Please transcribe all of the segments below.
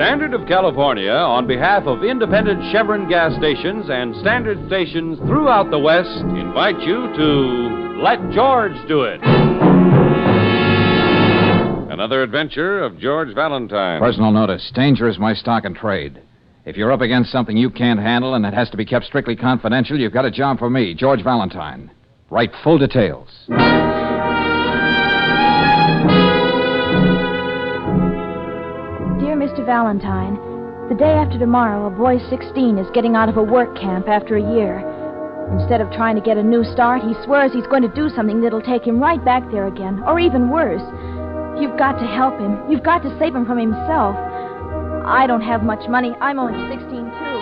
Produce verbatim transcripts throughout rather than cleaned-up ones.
Standard of California, on behalf of independent Chevron gas stations and Standard stations throughout the West, invite you to Let George Do It. Another adventure of George Valentine. Personal notice. Danger is my stock and trade. If you're up against something you can't handle and it has to be kept strictly confidential, you've got a job for me, George Valentine. Write full details. Dear Mister Valentine, the day after tomorrow, a boy sixteen is getting out of a work camp after a year. Instead of trying to get a new start, he swears he's going to do something that'll take him right back there again, or even worse. You've got to help him. You've got to save him from himself. I don't have much money. I'm only sixteen, too.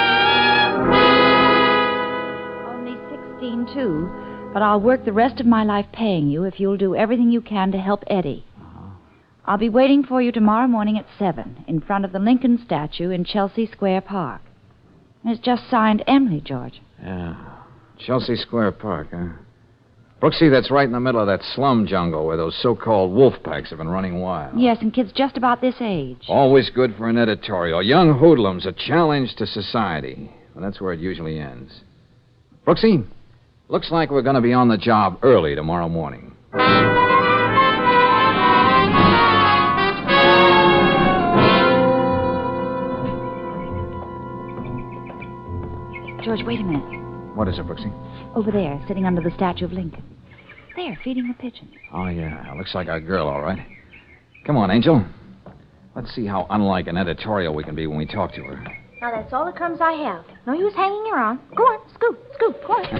Only sixteen, too. But I'll work the rest of my life paying you if you'll do everything you can to help Eddie. Uh-huh. I'll be waiting for you tomorrow morning at seven in front of the Lincoln statue in Chelsea Square Park. And it's just signed Emily, George. Yeah. Chelsea Square Park, huh? Brooksy, that's right in the middle of that slum jungle where those so-called wolf packs have been running wild. Yes, and kids just about this age. Always good for an editorial. Young hoodlums, a challenge to society. Well, that's where it usually ends. Brooksy, looks like we're going to be on the job early tomorrow morning. George, wait a minute. What is it, Brooksy? Over there, sitting under the statue of Lincoln. There, feeding the pigeons. Oh, yeah. Looks like our girl, all right. Come on, Angel. Let's see how unlike an editorial we can be when we talk to her. Now, that's all the crumbs I have. No use hanging around. Go on, scoop, scoop, go on.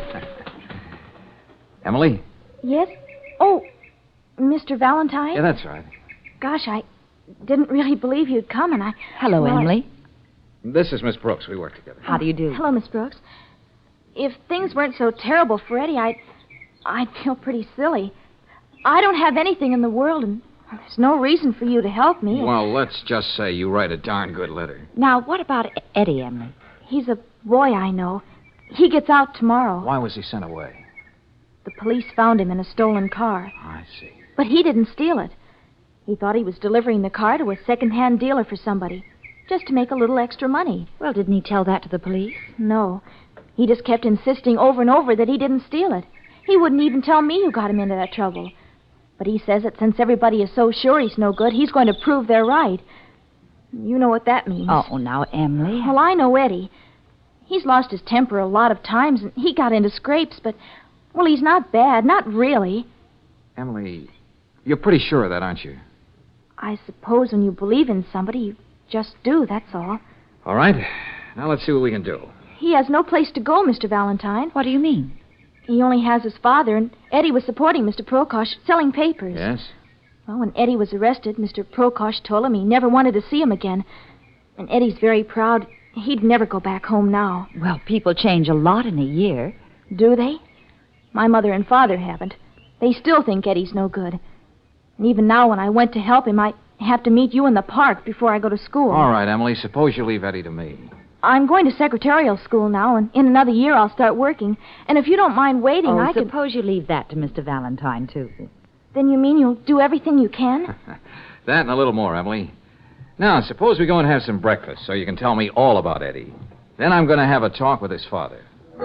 Emily? Yes? Oh, Mister Valentine? Yeah, that's right. Gosh, I didn't really believe you'd come, and I... Hello, well, Emily. I... This is Miss Brooks. We work together. How do you do? Hello, Miss Brooks. If things weren't so terrible for Eddie, I'd, I'd feel pretty silly. I don't have anything in the world, and there's no reason for you to help me. Well, let's just say you write a darn good letter. Now, what about Eddie, Emily? He's a boy I know. He gets out tomorrow. Why was he sent away? The police found him in a stolen car. I see. But he didn't steal it. He thought he was delivering the car to a second-hand dealer for somebody, just to make a little extra money. Well, didn't he tell that to the police? No. He just kept insisting over and over that he didn't steal it. He wouldn't even tell me who got him into that trouble. But he says that since everybody is so sure he's no good, he's going to prove they're right. You know what that means. Oh, now, Emily. Well, I know Eddie. He's lost his temper a lot of times, and he got into scrapes, but, well, he's not bad, not really. Emily, you're pretty sure of that, aren't you? I suppose when you believe in somebody, you just do, that's all. All right. Now let's see what we can do. He has no place to go, Mister Valentine. What do you mean? He only has his father, and Eddie was supporting Mister Prokosh, selling papers. Yes? Well, when Eddie was arrested, Mister Prokosh told him he never wanted to see him again. And Eddie's very proud. He'd never go back home now. Well, people change a lot in a year. Do they? My mother and father haven't. They still think Eddie's no good. And even now, when I went to help him, I have to meet you in the park before I go to school. All right, Emily, suppose you leave Eddie to me. I'm going to secretarial school now, and in another year I'll start working. And if you don't mind waiting, oh, I could... suppose you leave that to Mister Valentine, too. Then you mean you'll do everything you can? That and a little more, Emily. Now, suppose we go and have some breakfast so you can tell me all about Eddie. Then I'm going to have a talk with his father.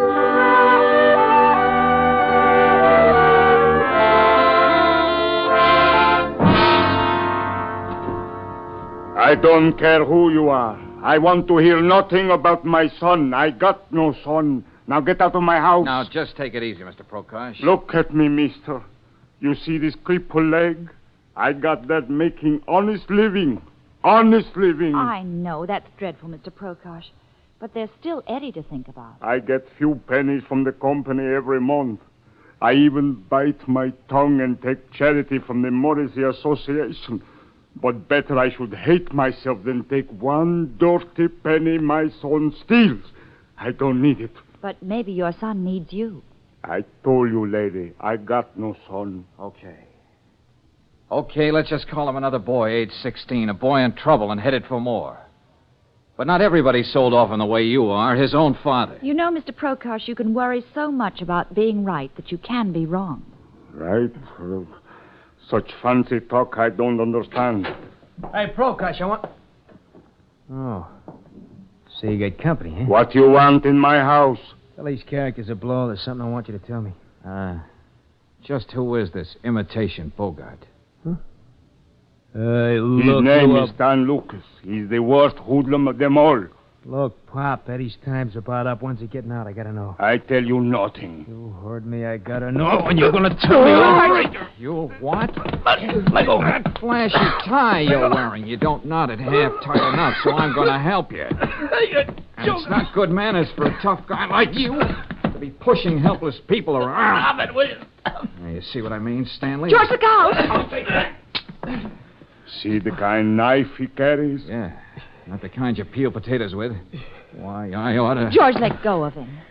I don't care who you are. I want to hear nothing about my son. I got no son. Now get out of my house. Now, just take it easy, Mister Prokosh. Look at me, mister. You see this crippled leg? I got that making honest living. Honest living. I know. That's dreadful, Mister Prokosh. But there's still Eddie to think about. I get few pennies from the company every month. I even bite my tongue and take charity from the Morrissey Association. But better I should hate myself than take one dirty penny my son steals. I don't need it. But maybe your son needs you. I told you, lady, I got no son. Okay. Okay, let's just call him another boy, age sixteen, a boy in trouble and headed for more. But not everybody's sold off in the way you are, his own father. You know, Mister Prokosh, you can worry so much about being right that you can be wrong. Right? Well, such fancy talk I don't understand. Hey, Prokosh, I want... Oh. So you got company, huh? What you want in my house? Tell these characters are below. There's something I want you to tell me. Uh, just who is this imitation Bogart? Uh, His look name you is up. Dan Lucas. He's the worst hoodlum of them all. Look, Pop, Eddie's time's about up. When's he getting out? I gotta know. I tell you nothing. You heard me. I gotta know. And you're gonna tell me all right. You what? Let go. That flashy tie you're wearing. You don't knot it half tight enough, so I'm going to help you. And it's not good manners for a tough guy like you to be pushing helpless people around. Stop it, will you? Now, you see what I mean, Stanley? George, look out! I'll take that. See the kind knife he carries? Yeah, not the kind you peel potatoes with. Why, I ought to... George, let go of him.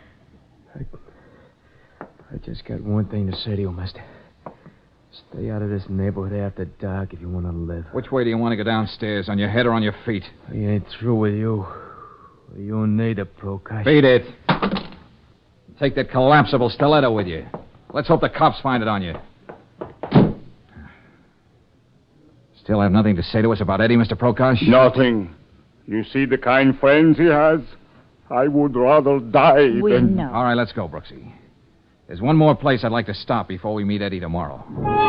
I just got one thing to say to you, mister. Stay out of this neighborhood after dark if you want to live. Which way do you want to go downstairs, on your head or on your feet? I ain't through with you. You need a Prokash. Beat it. Take that collapsible stiletto with you. Let's hope the cops find it on you. Still have nothing to say to us about Eddie, Mister Prokash? Nothing. You see the kind friends he has? I would rather die We than... know. All right, let's go, Brooksy. There's one more place I'd like to stop before we meet Eddie tomorrow.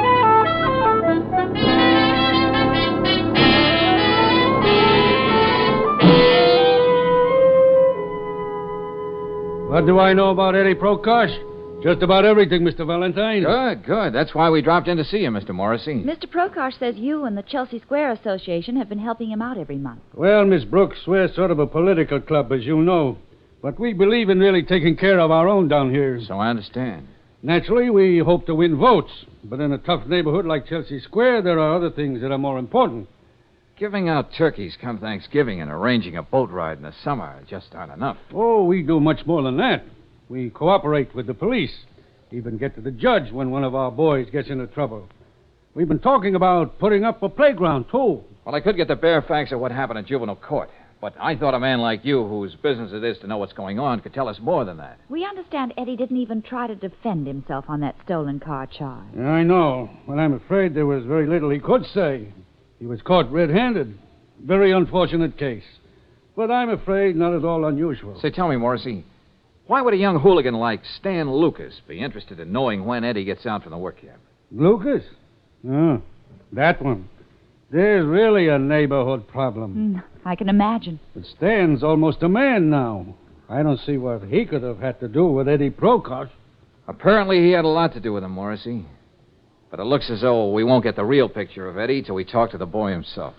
What do I know about Eddie Prokash? Just about everything, Mister Valentine. Good, good. That's why we dropped in to see you, Mister Morrissey. Mister Prokash says you and the Chelsea Square Association have been helping him out every month. Well, Miss Brooks, we're sort of a political club, as you know. But we believe in really taking care of our own down here. So I understand. Naturally, we hope to win votes. But in a tough neighborhood like Chelsea Square, there are other things that are more important. Giving out turkeys come Thanksgiving and arranging a boat ride in the summer just aren't enough. Oh, we do much more than that. We cooperate with the police. Even get to the judge when one of our boys gets into trouble. We've been talking about putting up a playground, too. Well, I could get the bare facts of what happened at juvenile court. But I thought a man like you, whose business it is to know what's going on, could tell us more than that. We understand Eddie didn't even try to defend himself on that stolen car charge. Yeah, I know, but I'm afraid there was very little he could say. He was caught red-handed. Very unfortunate case. But I'm afraid not at all unusual. Say, tell me, Morrissey, why would a young hooligan like Stan Lucas be interested in knowing when Eddie gets out from the work camp? Lucas? Oh, that one. There's really a neighborhood problem. Mm, I can imagine. But Stan's almost a man now. I don't see what he could have had to do with Eddie Prokash. Apparently he had a lot to do with him, Morrissey. But it looks as though we won't get the real picture of Eddie till we talk to the boy himself.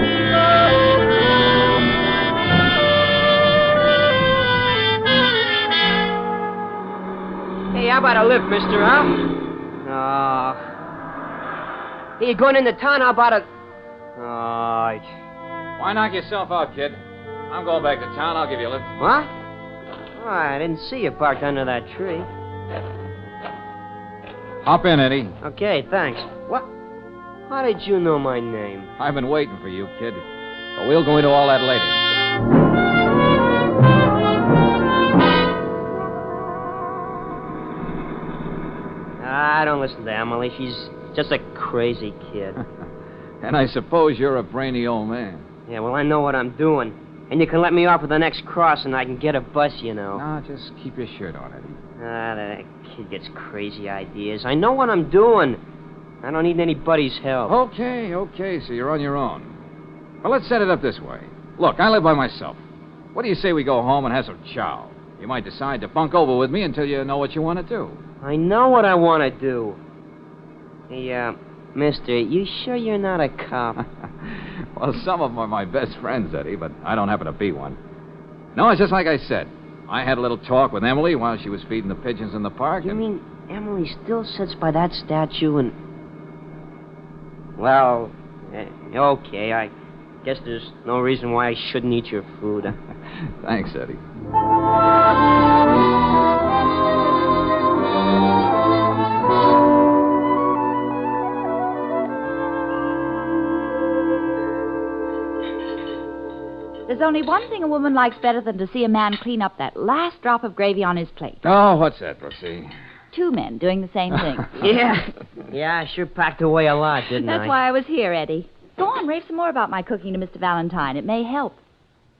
Hey, how about a lift, mister, huh? Oh. Hey, you going into town? How about a... Oh. Why knock yourself out, kid? I'm going back to town. I'll give you a lift. What? Oh, I didn't see you parked under that tree. Hop in, Eddie. Okay, thanks. What? How did you know my name? I've been waiting for you, kid. But we'll go into all that later. I don't listen to Emily. She's just a crazy kid. And I suppose you're a brainy old man. Yeah, well, I know what I'm doing. And you can let me off at the next cross and I can get a bus, you know. Now, just keep your shirt on, Eddie. Ah, that kid gets crazy ideas. I know what I'm doing. I don't need anybody's help. Okay, okay, so you're on your own. Well, let's set it up this way. Look, I live by myself. What do you say we go home and have some chow? You might decide to bunk over with me until you know what you want to do. I know what I want to do. Hey, uh, mister, you sure you're not a cop? Well, some of them are my best friends, Eddie, but I don't happen to be one. No, it's just like I said. I had a little talk with Emily while she was feeding the pigeons in the park. You and... mean Emily still sits by that statue and... Well, eh, okay, I guess there's no reason why I shouldn't eat your food. Thanks, Eddie. There's only one thing a woman likes better than to see a man clean up that last drop of gravy on his plate. Oh, what's that, Brooksy? Two men doing the same thing. Yeah. Yeah, I sure packed away a lot, didn't That's I? why I was here, Eddie. Go on, rave some more about my cooking to Mister Valentine. It may help.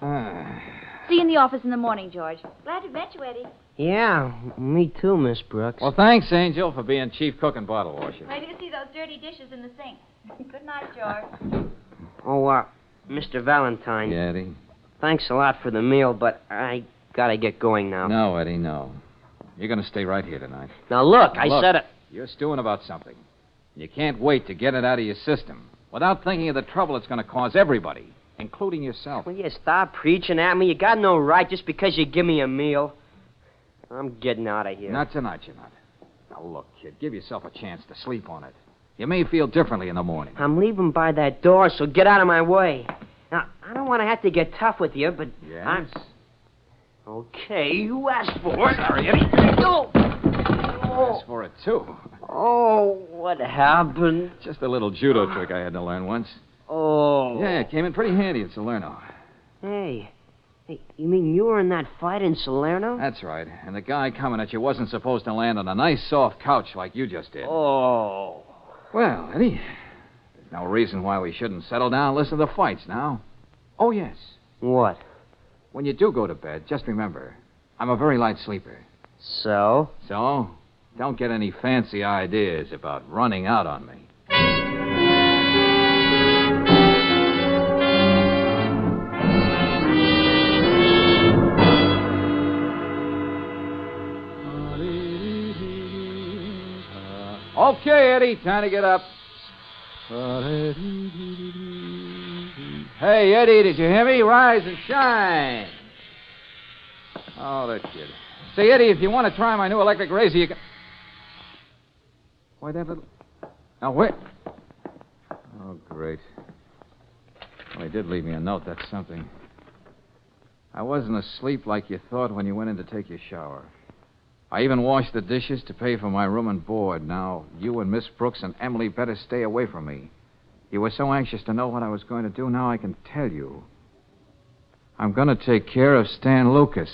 Ah. See you in the office in the morning, George. Glad to met you, Eddie. Yeah, me too, Miss Brooks. Well, thanks, Angel, for being chief cook and bottle washer. Where do you see those dirty dishes in the sink? Good night, George. Oh, uh, Mister Valentine. Yeah, Eddie? Thanks a lot for the meal, but I gotta get going now. No, Eddie, no. You're going to stay right here tonight. Now, look, I Look, said it. You're stewing about something. You can't wait to get it out of your system without thinking of the trouble it's going to cause everybody, including yourself. Will you stop preaching at me? You got no right just because you give me a meal. I'm getting out of here. Not tonight, you're not. Now, look, kid, give yourself a chance to sleep on it. You may feel differently in the morning. I'm leaving by that door, so get out of my way. Now, I don't want to have to get tough with you, but Yes? I'm... Okay, you asked for it. Sorry, Eddie. Oh. Asked for it, too. Oh, what happened? Just a little judo trick I had to learn once. Oh. Yeah, it came in pretty handy at Salerno. Hey. Hey, you mean you were in that fight in Salerno? That's right. And the guy coming at you wasn't supposed to land on a nice, soft couch like you just did. Oh. Well, Eddie, there's no reason why we shouldn't settle down and listen to the fights now. Oh, yes. What? When you do go to bed, just remember, I'm a very light sleeper. So? So, don't get any fancy ideas about running out on me. Okay, Eddie, time to get up. Hey, Eddie, did you hear me? Rise and shine. Oh, that kid. Say, Eddie, if you want to try my new electric razor, you can... Why, that little... Now, wait. Oh, great. Well, he did leave me a note. That's something. I wasn't asleep like you thought when you went in to take your shower. I even washed the dishes to pay for my room and board. Now, you and Miss Brooks and Emily better stay away from me. You were so anxious to know what I was going to do. Now I can tell you. I'm going to take care of Stan Lucas.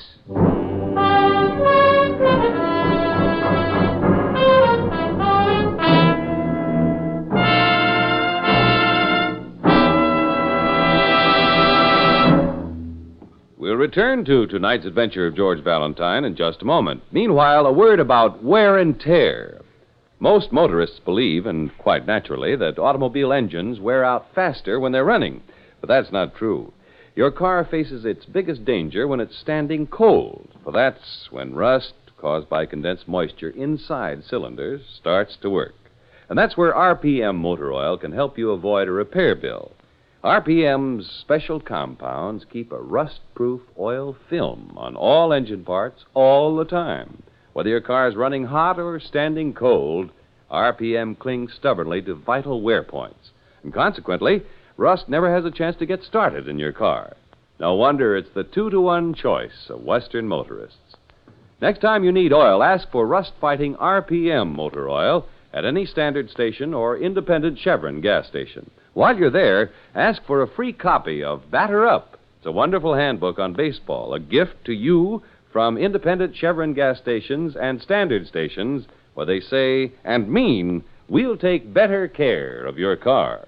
We'll return to tonight's adventure of George Valentine in just a moment. Meanwhile, a word about wear and tear. Most motorists believe, and quite naturally, that automobile engines wear out faster when they're running. But that's not true. Your car faces its biggest danger when it's standing cold, for that's when rust caused by condensed moisture inside cylinders starts to work. And that's where R P M Motor Oil can help you avoid a repair bill. R P M's special compounds keep a rust-proof oil film on all engine parts all the time. Whether your car is running hot or standing cold, R P M clings stubbornly to vital wear points. And consequently, rust never has a chance to get started in your car. No wonder it's the two-to-one choice of Western motorists. Next time you need oil, ask for rust-fighting R P M Motor Oil at any standard station or independent Chevron gas station. While you're there, ask for a free copy of Batter Up. It's a wonderful handbook on baseball, a gift to you from independent Chevron gas stations and standard stations where they say and mean, we'll take better care of your car.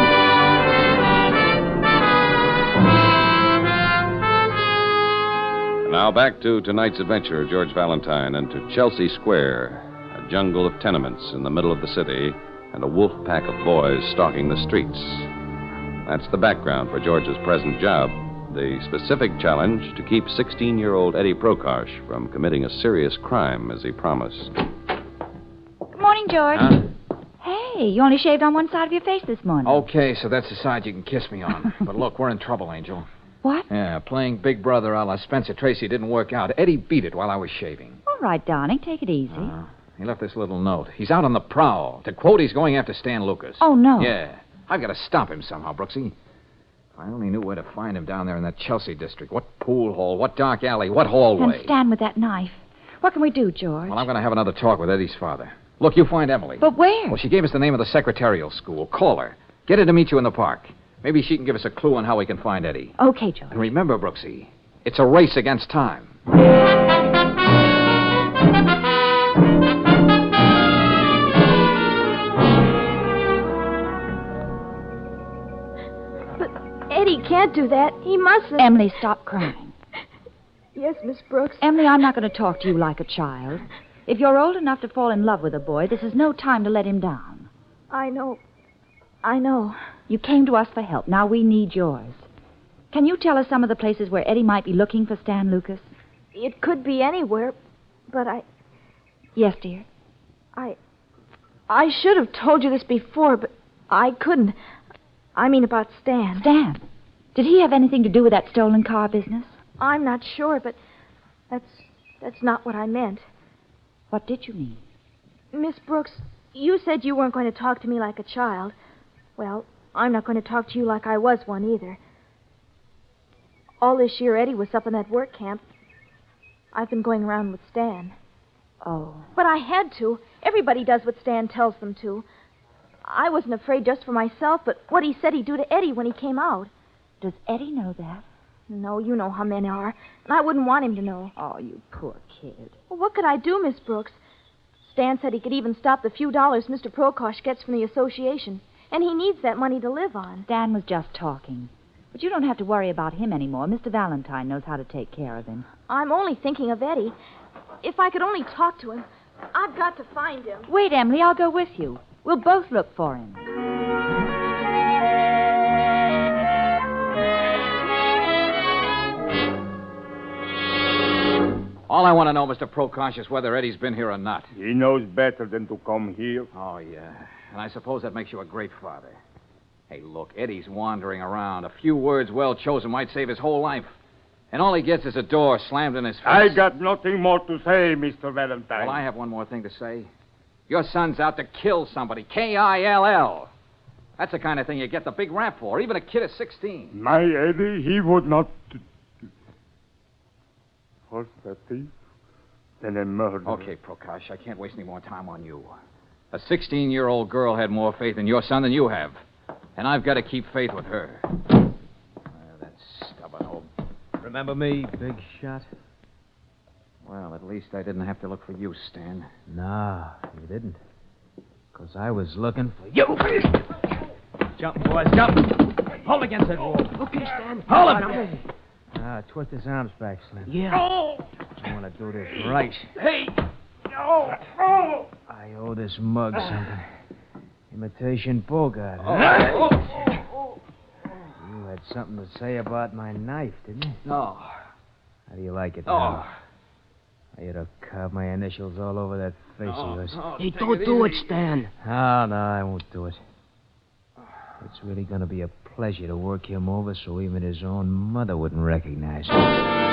Now back to tonight's adventure of George Valentine and to Chelsea Square, a jungle of tenements in the middle of the city and a wolf pack of boys stalking the streets. That's the background for George's present job. The specific challenge to keep sixteen-year-old Eddie Prokosh from committing a serious crime as he promised. Good morning, George. Huh? Hey, you only shaved on one side of your face this morning. Okay, so that's the side you can kiss me on. But look, we're in trouble, Angel. What? Yeah, playing Big Brother a la Spencer Tracy didn't work out. Eddie beat it while I was shaving. All right, darling, take it easy. Uh, he left this little note. He's out on the prowl. To quote, he's going after Stan Lucas. Oh, no. Yeah. I've got to stop him somehow, Brooksy. If I only knew where to find him down there in that Chelsea district. What pool hall, what dark alley, what hallway. And stand with that knife. What can we do, George? Well, I'm going to have another talk with Eddie's father. Look, you find Emily. But where? Well, she gave us the name of the secretarial school. Call her. Get her to meet you in the park. Maybe she can give us a clue on how we can find Eddie. Okay, George. And remember, Brooksy, it's a race against time. But, Eddie, can't can't do that. He mustn't. Emily, stop crying. Yes, Miss Brooks. Emily, I'm not going to talk to you like a child. If you're old enough to fall in love with a boy, this is no time to let him down. I know. I know. You came to us for help. Now we need yours. Can you tell us some of the places where Eddie might be looking for Stan Lucas? It could be anywhere, but I... Yes, dear. I... I should have told you this before, but I couldn't. I mean about Stan. Stan? Did he have anything to do with that stolen car business? I'm not sure, but that's... that's not what I meant. What did you mean? Miss Brooks, you said you weren't going to talk to me like a child. Well, I'm not going to talk to you like I was one either. All this year, Eddie was up in that work camp. I've been going around with Stan. Oh. But I had to. Everybody does what Stan tells them to. I wasn't afraid just for myself, but what he said he'd do to Eddie when he came out. Does Eddie know that? No, you know how men are. And I wouldn't want him to know. Oh, you poor kid. Well, what could I do, Miss Brooks? Stan said he could even stop the few dollars Mister Prokosh gets from the association. And he needs that money to live on. Stan was just talking. But you don't have to worry about him anymore. Mister Valentine knows how to take care of him. I'm only thinking of Eddie. If I could only talk to him. I've got to find him. Wait, Emily, I'll go with you. We'll both look for him. All I want to know, Mister Prokosh, is whether Eddie's been here or not. He knows better than to come here. Oh, yeah. And I suppose that makes you a great father. Hey, look, Eddie's wandering around. A few words well chosen might save his whole life. And all he gets is a door slammed in his face. I got nothing more to say, Mister Valentine. Well, I have one more thing to say. Your son's out to kill somebody. K I L L. That's the kind of thing you get the big rap for, even a kid of sixteen. My Eddie, he would not... What's that thief? Then a murderer. Okay, Prokosh, I can't waste any more time on you. A sixteen-year-old girl had more faith in your son than you have. And I've got to keep faith with her. Well, that stubborn old... Remember me, big shot? Well, at least I didn't have to look for you, Stan. No, you didn't. Because I was looking for you. Jump, boys, jump. Hold against that wall. Okay, Stan. Hold him. Ah, twist his arms back, Slim. Yeah. I want to do this right. Hey. No. Oh. I owe this mug something. Imitation Bogart, huh? Oh. You had something to say about my knife, didn't you? No. How do you like it Oh. now? I ought to carve my initials all over that face of yours. Hey, don't do it, Stan. Oh, no, I won't do it. It's really going to be a pleasure to work him over so even his own mother wouldn't recognize him.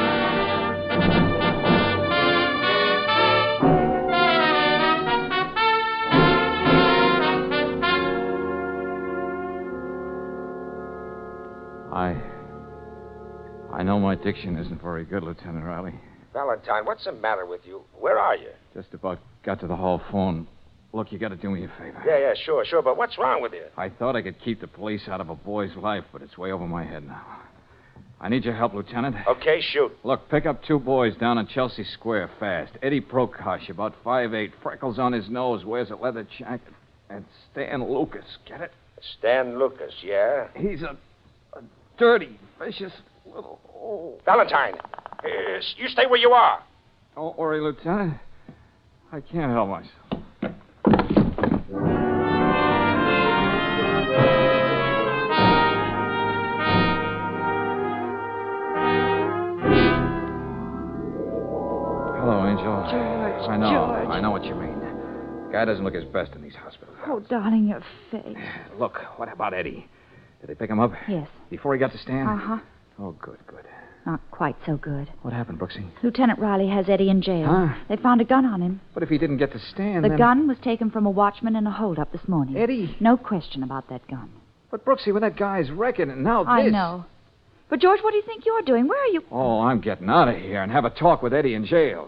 I... I know my diction isn't very good, Lieutenant Riley. Valentine, what's the matter with you? Where are you? Just about got to the hall phone. Look, you got to do me a favor. Yeah, yeah, sure, sure, but what's wrong with you? I thought I could keep the police out of a boy's life, but it's way over my head now. I need your help, Lieutenant. Okay, shoot. Look, pick up two boys down on Chelsea Square fast. Eddie Prokosh, about five eight, freckles on his nose, wears a leather jacket. And Stan Lucas, get it? Stan Lucas, yeah? He's a, a dirty, vicious little... Oh. Valentine, uh, you stay where you are. Don't worry, Lieutenant. I can't help myself. Hello, Angel. George, I know. George. I know what you mean. Guy doesn't look his best in these hospitals. Oh, darling, your face. Look, what about Eddie? Did they pick him up? Yes. Before he got to Stan? Uh-huh. Oh, good, good. Not quite so good. What happened, Brooksy? Lieutenant Riley has Eddie in jail. Huh? They found a gun on him. But if he didn't get to Stan, The then... gun was taken from a watchman in a holdup this morning. Eddie? No question about that gun. But, Brooksy, with that guy's record and now this... I know. But, George, what do you think you're doing? Where are you? Oh, I'm getting out of here and have a talk with Eddie in jail.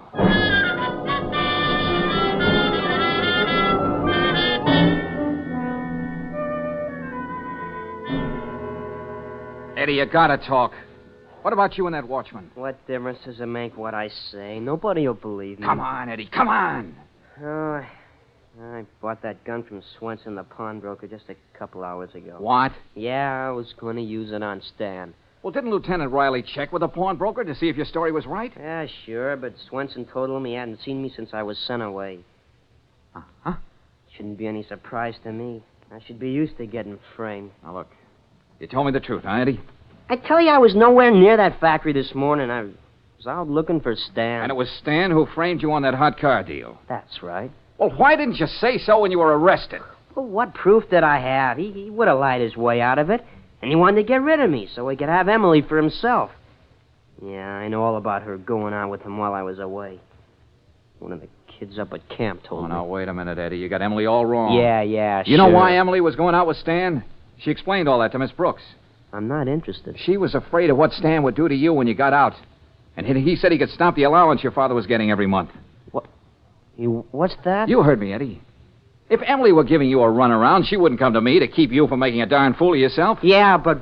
Eddie, you gotta talk. What about you and that watchman? What difference does it make what I say? Nobody will believe me. Come on, Eddie, come on. Oh, I, I bought that gun from Swenson, the pawnbroker, just a couple hours ago. What? Yeah, I was going to use it on Stan. Well, didn't Lieutenant Riley check with the pawnbroker to see if your story was right? Yeah, sure, but Swenson told him he hadn't seen me since I was sent away. Uh-huh. Shouldn't be any surprise to me. I should be used to getting framed. Now, look, you told me the truth, huh, Eddie? I tell you, I was nowhere near that factory this morning. I was out looking for Stan. And it was Stan who framed you on that hot car deal. That's right. Well, why didn't you say so when you were arrested? Well, what proof did I have? He, he would have lied his way out of it. And he wanted to get rid of me so he could have Emily for himself. Yeah, I know all about her going on with him while I was away. One of the kids up at camp told Oh, me. now, wait a minute, Eddie. You got Emily all wrong. Yeah, yeah, You sure. know why Emily was going out with Stan? She explained all that to Miss Brooks. I'm not interested. She was afraid of what Stan would do to you when you got out. And he, he said he could stop the allowance your father was getting every month. What? You, what's that? You heard me, Eddie. If Emily were giving you a runaround, she wouldn't come to me to keep you from making a darn fool of yourself. Yeah, but...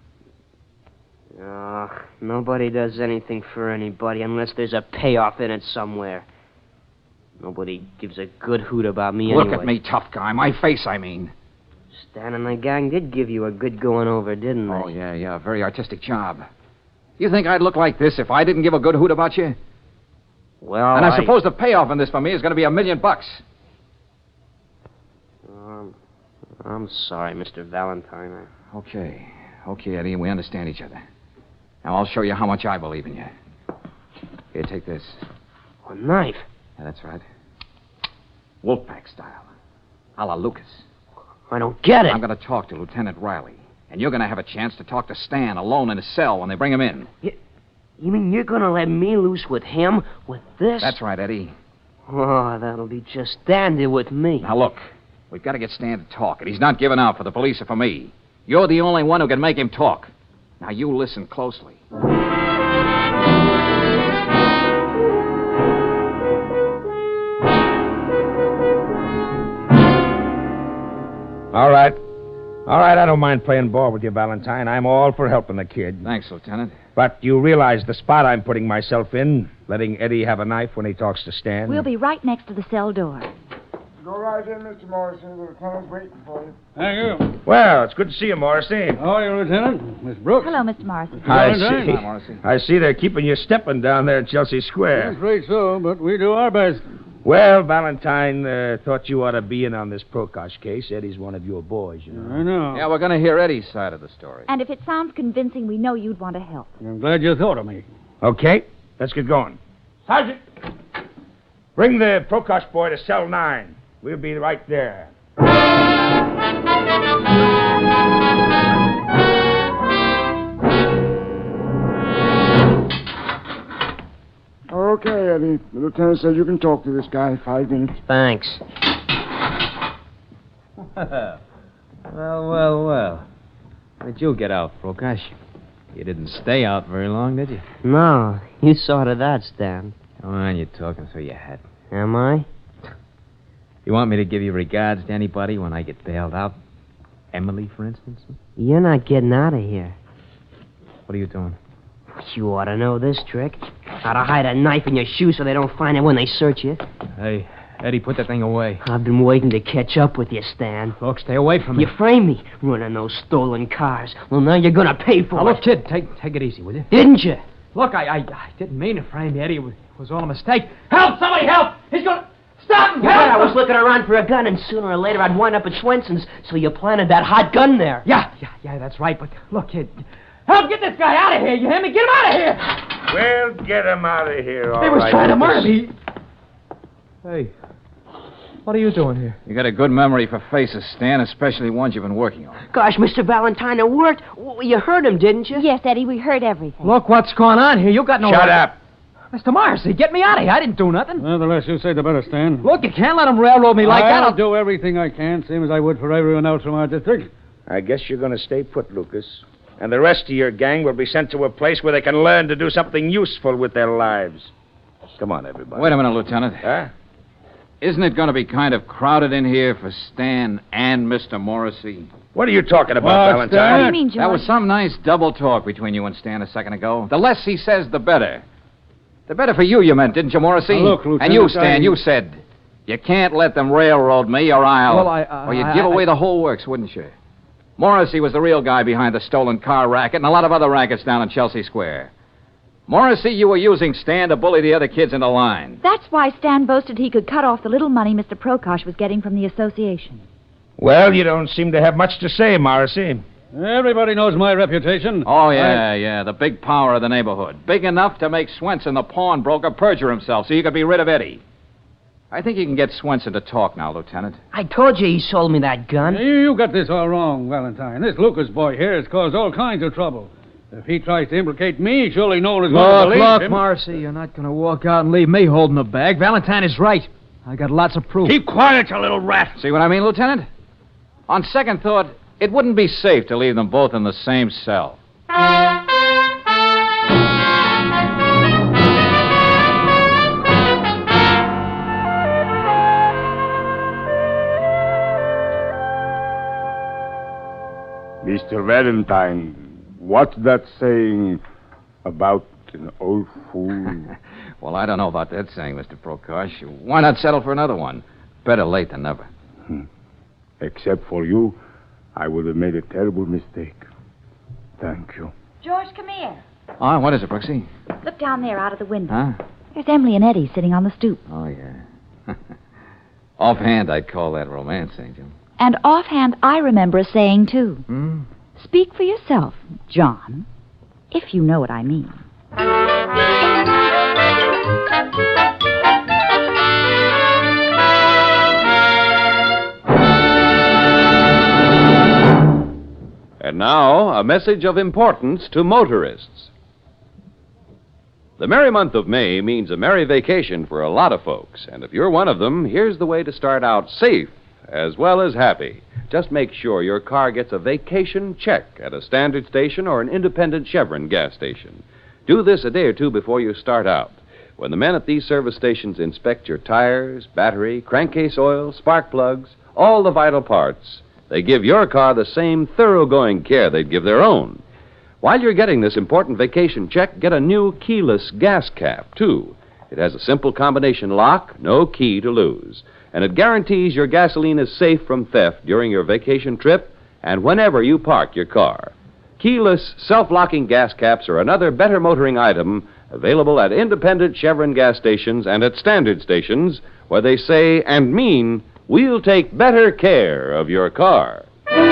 Uh, nobody does anything for anybody unless there's a payoff in it somewhere. Nobody gives a good hoot about me Look anyway. at me, tough guy. My face, I mean. Stan and the gang did give you a good going over, didn't they? Oh, yeah, yeah. Very artistic job. You think I'd look like this if I didn't give a good hoot about you? Well, And I, I suppose the payoff in this for me is going to be a million bucks. Um, I'm sorry, Mister Valentine. Okay. Okay, Eddie, we understand each other. Now, I'll show you how much I believe in you. Here, take this. A knife? Yeah, that's right. Wolfpack style. A la Lucas. I don't get it. I'm going to talk to Lieutenant Riley. And you're going to have a chance to talk to Stan alone in his cell when they bring him in. You, you mean you're going to let me loose with him? With this? That's right, Eddie. Oh, that'll be just dandy with me. Now, look. We've got to get Stan to talk, and he's not giving out for the police or for me. You're the only one who can make him talk. Now, you listen closely. All right. All right, I don't mind playing ball with you, Valentine. I'm all for helping the kid. Thanks, Lieutenant. But you realize the spot I'm putting myself in, letting Eddie have a knife when he talks to Stan? We'll be right next to the cell door. Go right in, Mister Morrissey. The lieutenant's waiting for you. Thank you. Well, it's good to see you, Morrissey. How are you, Lieutenant? Miss Brooks? Hello, Mister Morrison. I Valentine. see. Hi, Morrissey. I see they're keeping you stepping down there in Chelsea I'm Square. afraid so, but we do our best. Well, Valentine, uh, thought you ought to be in on this Prokosh case. Eddie's one of your boys, you know. I know. Yeah, we're going to hear Eddie's side of the story. And if it sounds convincing, we know you'd want to help. I'm glad you thought of me. Okay, let's get going. Sergeant, bring the Prokosh boy to cell nine. We'll be right there. Okay, Eddie. The lieutenant says you can talk to this guy. Five minutes. Thanks. Well, well, well. How did you get out, Prokosh? You didn't stay out very long, did you? No, you saw to that, Stan. Come on, you're talking through your head. Am I? You want me to give your regards to anybody when I get bailed out? Emily, for instance? You're not getting out of here. What are you doing? You ought to know this trick. How to hide a knife in your shoe so they don't find it when they search you. Hey, Eddie, put that thing away. I've been waiting to catch up with you, Stan. Look, stay away from me. You framed me running those stolen cars. Well, now you're gonna pay for Now, it. look, kid, take take it easy, will you? Didn't you? Look, I, I, I didn't mean to frame you, Eddie. It was, it was all a mistake. Help! Somebody help! He's gonna... Stop him! Yeah, Help! I was looking around for a gun, and sooner or later I'd wind up at Swenson's, so you planted that hot gun there. Yeah, yeah, yeah, that's right. But look, kid, help get this guy out of here. You hear me? Get him out of here! We'll get him out of here, all He was right, trying to Lucas. murder me. Hey, what are you doing here? You got a good memory for faces, Stan, especially ones you've been working on. Gosh, Mister Valentine, it worked. W- You heard him, didn't you? Yes, Eddie, we heard everything. Look what's going on here. You got no... Shut up. Mister Morrissey, get me out of here. I didn't do nothing. Well, the less you say, the better, Stan. Look, you can't let him railroad me like that. I'll I'll... do everything I can, same as I would for everyone else from our district. I guess you're going to stay put, Lucas. And the rest of your gang will be sent to a place where they can learn to do something useful with their lives. Come on, everybody. Wait a minute, Lieutenant. Huh? Isn't it going to be kind of crowded in here for Stan and Mister Morrissey? What are you talking about, Well, Valentine? What do you mean, George? That was some nice double talk between you and Stan a second ago. The less he says, the better. The better for you, you meant, didn't you, Morrissey? Now, look, and Lieutenant, you, Stan, I- you said, you can't let them railroad me or I'll... Well, I, uh, or you'd I- give I- away the whole works, wouldn't you? Morrissey was the real guy behind the stolen car racket and a lot of other rackets down in Chelsea Square. Morrissey, you were using Stan to bully the other kids into line. That's why Stan boasted he could cut off the little money Mister Prokosh was getting from the association. Well, you don't seem to have much to say, Morrissey. Everybody knows my reputation. Oh, yeah, yeah, the big power of the neighborhood. Big enough to make Swenson, the pawnbroker, perjure himself so you could be rid of Eddie. I think you can get Swenson to talk now, Lieutenant. I told you he sold me that gun. You, you got this all wrong, Valentine. This Lucas boy here has caused all kinds of trouble. If he tries to implicate me, surely no one is going to Look, believe look, him. Morrissey, you're not going to walk out and leave me holding the bag. Valentine is right. I got lots of proof. Keep quiet, you little rat. See what I mean, Lieutenant? On second thought, it wouldn't be safe to leave them both in the same cell. Mister Valentine, what's that saying about an old fool? Well, I don't know about that saying, Mister Prokosh. Why not settle for another one? Better late than never. Hmm. Except for you, I would have made a terrible mistake. Thank you. George, come here. Oh, what is it, Brooksy? Look down there out of the window. Huh? There's Emily and Eddie sitting on the stoop. Oh, yeah. Offhand, I'd call that romance, Angel. And offhand, I remember a saying, too. Hmm? Speak for yourself, John, if you know what I mean. And now, a message of importance to motorists. The merry month of May means a merry vacation for a lot of folks. And if you're one of them, here's the way to start out safe as well as happy. Just make sure your car gets a vacation check at a standard station or an independent Chevron gas station. Do this a day or two before you start out. When the men at these service stations inspect your tires, battery, crankcase oil, spark plugs, all the vital parts, they give your car the same thoroughgoing care they'd give their own. While you're getting this important vacation check, get a new keyless gas cap, too. It has a simple combination lock, no key to lose. And it guarantees your gasoline is safe from theft during your vacation trip and whenever you park your car. Keyless, self-locking gas caps are another better motoring item available at independent Chevron gas stations and at standard stations where they say and mean, we'll take better care of your car.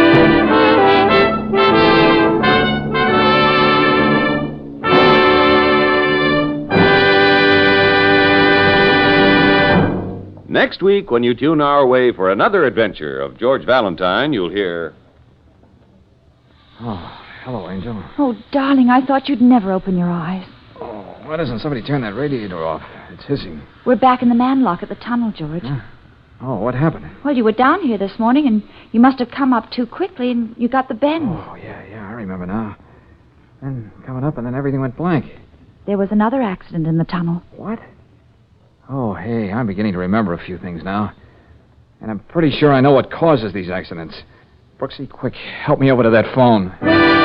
Next week, when you tune our way for another adventure of George Valentine, you'll hear... Oh, hello, Angel. Oh, darling, I thought you'd never open your eyes. Oh, why doesn't somebody turn that radiator off? It's hissing. We're back in the manlock at the tunnel, George. Huh? Oh, what happened? Well, you were down here this morning, and you must have come up too quickly, and you got the bend. Oh, yeah, yeah, I remember now. Then coming up, and then everything went blank. There was another accident in the tunnel. What? Oh, hey, I'm beginning to remember a few things now. And I'm pretty sure I know what causes these accidents. Brooksy, quick, help me over to that phone.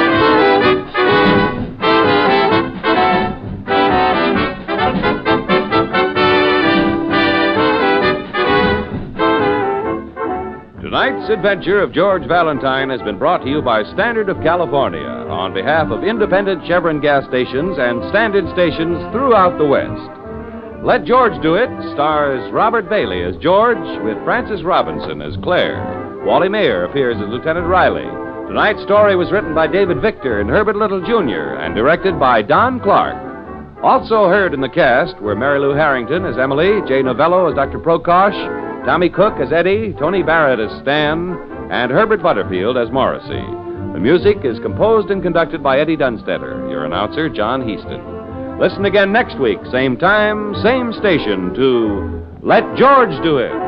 Tonight's adventure of George Valentine has been brought to you by Standard of California on behalf of independent Chevron gas stations and standard stations throughout the West. Let George Do It stars Robert Bailey as George with Frances Robinson as Claire. Wally Mayer appears as Lieutenant Riley. Tonight's story was written by David Victor and Herbert Little Junior and directed by Don Clark. Also heard in the cast were Mary Lou Harrington as Emily, Jay Novello as Doctor Prokosh, Tommy Cook as Eddie, Tony Barrett as Stan, and Herbert Butterfield as Morrissey. The music is composed and conducted by Eddie Dunstetter. Your announcer, John Heaston. Listen again next week, same time, same station, to Let George Do It.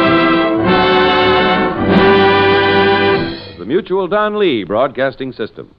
The Mutual Don Lee Broadcasting System.